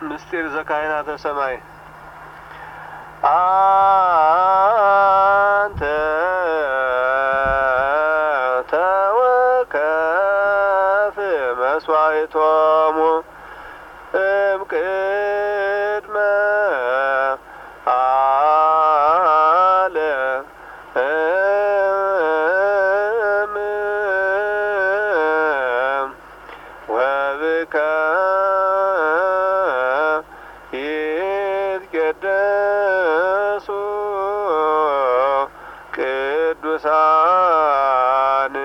ምስጢር ዘካህናተ ሰማይ አንተ ተወከፍ መስዋዕቶሙ እምቅድመ ዓለም ወብከ ይትቀደሱ ቅዱሳን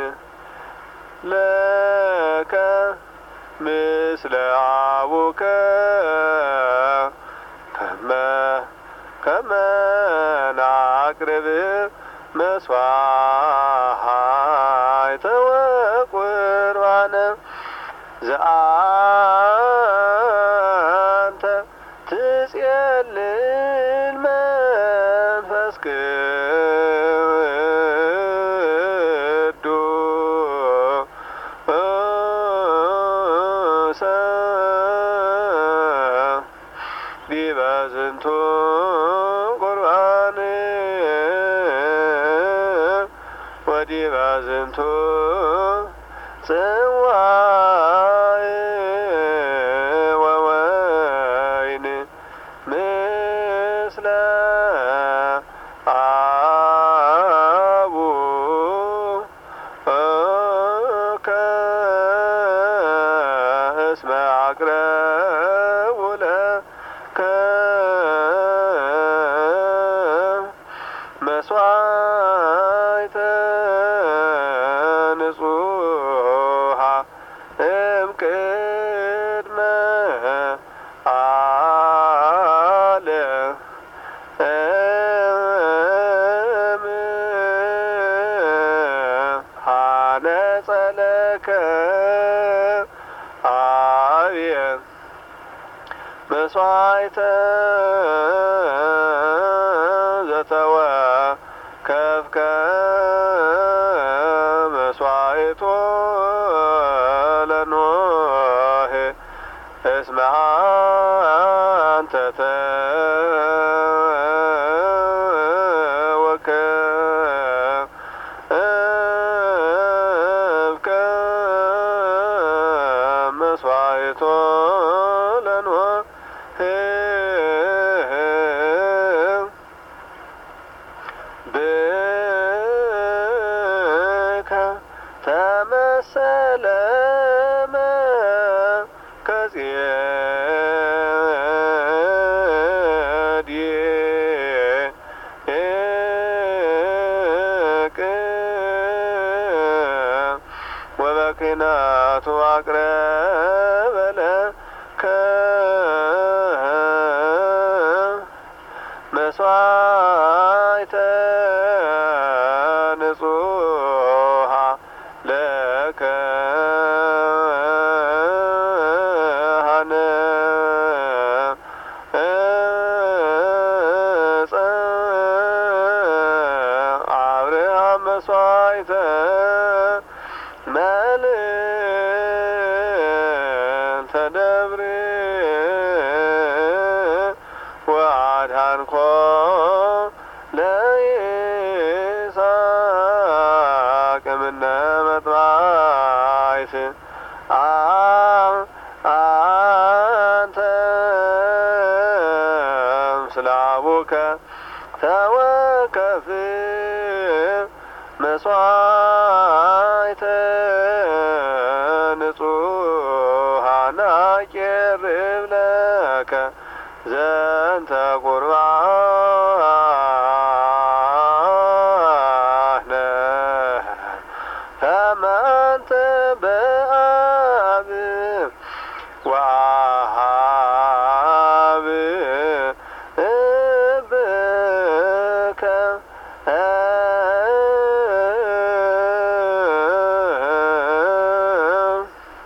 ለከ ምስለ አቡከ ከመ ናቅርብ መስዋዕተ ወቁርባነ ዘአንተ ትጼልል መንፈስ ቅዱስ ዲበ ዝንቱ ቁርባን ወዲበ ዝንቱ ጽዋዕ ወወይን ምስለ አቡከ እስመ አቅረቡ ለከ መስዋዕተ ንጹሐ እምቅድመ ዓለም ሀነጸ ለከ አብየ መስዋዕተ ዘተወከፍከ መስዋዕቶ ለኖህ እስመ አንተ ተወከፍከ መስዋዕቶ ለኖህ ብከ ተመሰለ ወበክህነቱ አቅረበ ለከ መስዋዕተ ንጹሐ ለከ ሀነጸ አብርሃም መስዋዕተ መልዕልተ ደብር ወአድኃንኮ ለይስሐቅ እምነ መጥባዕት አንተ ምስለ አቡከ ተወከፍ መስዋዕተ ንጹሐ ናቄርብ ለከ